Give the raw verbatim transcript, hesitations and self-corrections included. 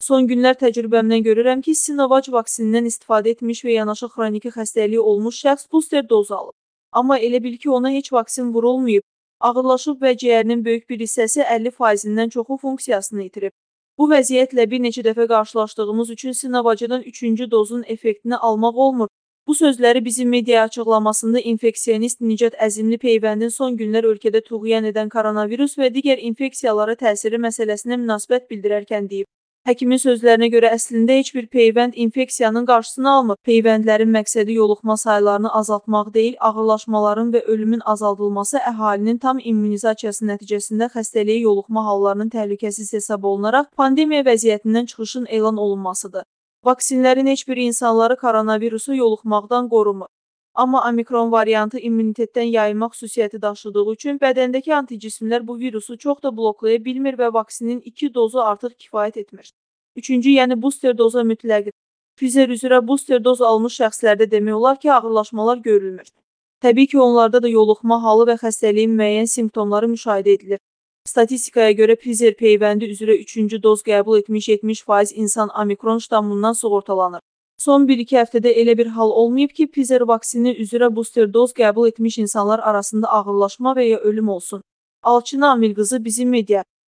Son günlər təcrübəmdən görürəm ki, Sinovac vaksinindən istifadə etmiş və yanaşı xroniki xəstəliyi olmuş şəxs booster dozu alıb. Amma elə bil ki, ona heç vaksin vurulmayıb, ağırlaşıb və ciyərinin böyük bir hissəsi əlli faizindən çoxu funksiyasını itirib. Bu vəziyyətlə bir neçə dəfə qarşılaşdığımız üçün Sinovacdan üçüncü dozun effektini almaq olmur. Bu sözləri bizim media açıqlamasında infeksionist Nicat Əzimli Peyvəndin son günlər ölkədə tuğyan edən koronavirus və digər infeksiyalara təsiri məsələsinə münasibət bildirərkən deyib. Həkimin sözlərinə görə əslində heç bir peyvənd infeksiyanın qarşısını almır. Peyvəndlərin məqsədi yoluxma saylarını azaltmaq deyil, ağırlaşmaların və ölümün azaldılması, əhalinin tam immunizasiyası nəticəsində xəstəliyə yoluxma hallarının təhlükəsiz hesab olunaraq pandemiya vəziyyətindən çıxışın elan olunmasıdır. Vaksinlərin heç bir insanları koronavirusu yoluxmaqdan qorumur. Amma omikron variantı immunitetdən yayınmaq xüsusiyyəti daşıdığı üçün bədəndəki anticismlər bu virusu çox da bloklaya bilmir və vaksinin iki dozu artıq kifayət etmir. Üçüncü, yəni booster doza mütləqdir. Pfizer üzrə booster doz almış şəxslərdə demək olar ki, ağırlaşmalar görülmür. Təbii ki, onlarda da yoluxma halı və xəstəliyin müəyyən simptomları müşahidə edilir. Statistikaya görə Pfizer peyvəndi üzrə üçüncü doz qəbul etmiş yetmiş faiz insan omikron ştammından sığortalanır. Son bir iki həftədə elə bir hal olmayıb ki, Pfizer vaksini üzrə booster doz qəbul etmiş insanlar arasında ağırlaşma və ya ölüm olsun. Alçın Amil qızı, Bizim Media.